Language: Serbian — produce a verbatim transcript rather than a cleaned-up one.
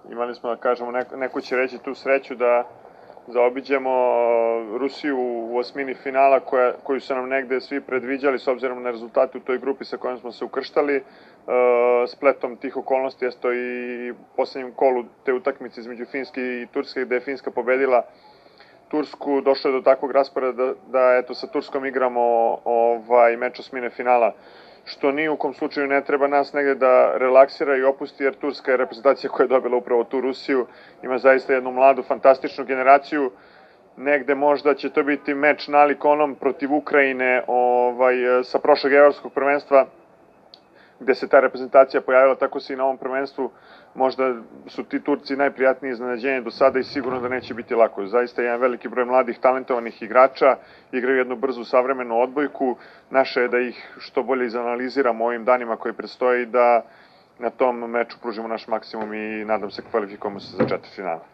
imali smo, da kažemo, neko, neko će reći tu sreću da zaobiđemo Rusiju u osmini finala koja, koju su nam negde svi predviđali s obzirom na rezultate u toj grupi sa kojom smo se ukrštali. Spletom tih okolnosti jesto i u poslednjem kolu te utakmice između Finske i Turske gde je Finska pobedila Tursku. Došlo je do takvog rasporeda da, da eto, sa Turskom igramo ovaj, meč osmine finala, što ni u kom slučaju ne treba nas negde da relaksira i opusti, jer Turska je reprezentacija koja je dobila upravo tu Rusiju, ima zaista jednu mladu, fantastičnu generaciju. Negde možda će to biti meč nalik onom protiv Ukrajine ovaj, sa prošlog evropskog prvenstva, gde se ta reprezentacija pojavila, tako se i na ovom prvenstvu. Možda su ti Turci najprijatnije iznenađenje do sada i sigurno da neće biti lako. Zaista je jedan veliki broj mladih, talentovanih igrača, igraju jednu brzu, savremenu odbojku. Naše je da ih što bolje izanaliziramo ovim danima koji predstoji, da na tom meču pružimo naš maksimum i nadam se kvalifikujemo se za četvrtfinale.